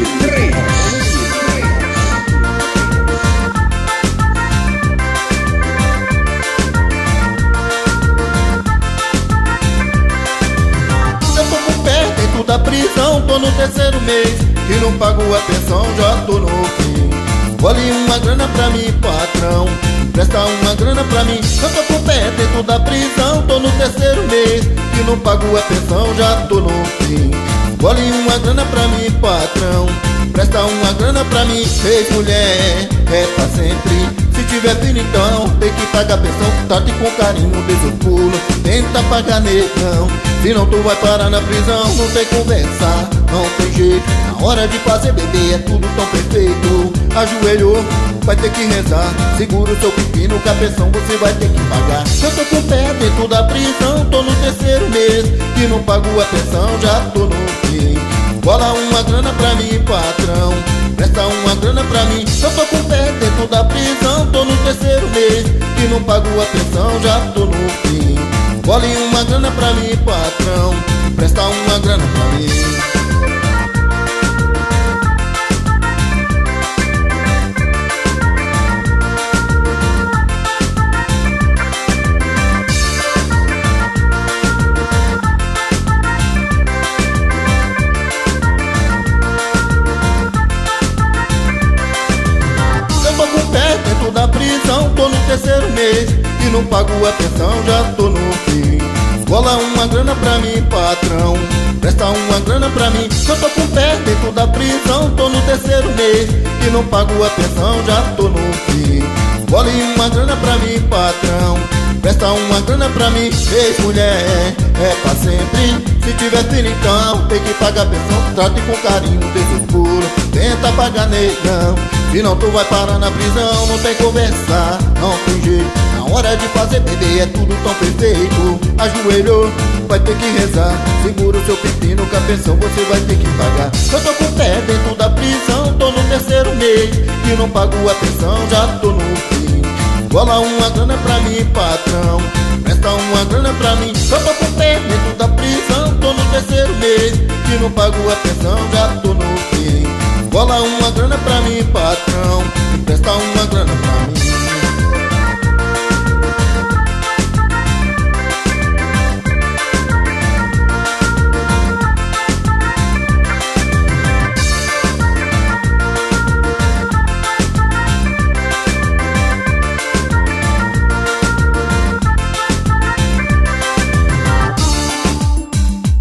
Da prisão, tô no terceiro mês, que não pago a pensão, já tô no fim. Escolhe uma grana pra mim, patrão, presta uma grana pra mim. Eu tô com o pé dentro da prisão, tô no terceiro mês, que não pago a pensão, já tô no fim. Escolhe uma grana pra mim, patrão, presta uma grana pra mim. Ei, mulher, é pra sempre. Se tiver filho então, tem que pagar a pensão. Trate com carinho, deixa o pulo, tenta pagar negão. Senão tu vai parar na prisão, não tem conversa, não tem jeito. Na hora de fazer bebê é tudo tão perfeito. Ajoelhou, vai ter que rezar. Segura o seu pepino, que a pensão você vai ter que pagar. Eu tô com o pé dentro da prisão, tô no terceiro mês, que não pago a pensão, já tô no fim. Bola uma grana pra mim, patrão, presta uma grana pra mim. Eu tô com o pé dentro da prisão, tô no terceiro mês, que não pago a pensão, já tô no fim. Bole uma grana pra mim, patrão, presta uma grana pra mim. Eu tô com o pé dentro da prisão, tô no terceiro mês, e não pago a pensão, já tô no fim. Bola uma grana pra mim, patrão, presta uma grana pra mim. Eu tô com o pé dentro da prisão, tô no terceiro mês, e não pago a pensão, já tô no fim. Bola uma grana pra mim, patrão, presta uma grana pra mim. Ei, mulher, é pra sempre. Se tiver filho então, tem que pagar a pensão. Trate com carinho, deixa o puro, tenta pagar negão. Senão tu vai parar na prisão, não tem conversa, não tem jeito. Na hora de fazer bebê é tudo tão perfeito. Ajoelhou, vai ter que rezar. Segura o seu pepino, que a pensão você vai ter que pagar. Eu tô com o pé dentro da prisão, tô no terceiro mês, e não pago a pensão, já tô no fim. Bola uma grana pra mim, patrão, presta uma grana pra mim. Eu tô com o pé dentro da prisão, tô no terceiro mês, e não pago a pensão, já tô no fim. Bola uma grana pra mim, patrão, presta uma grana pra mim.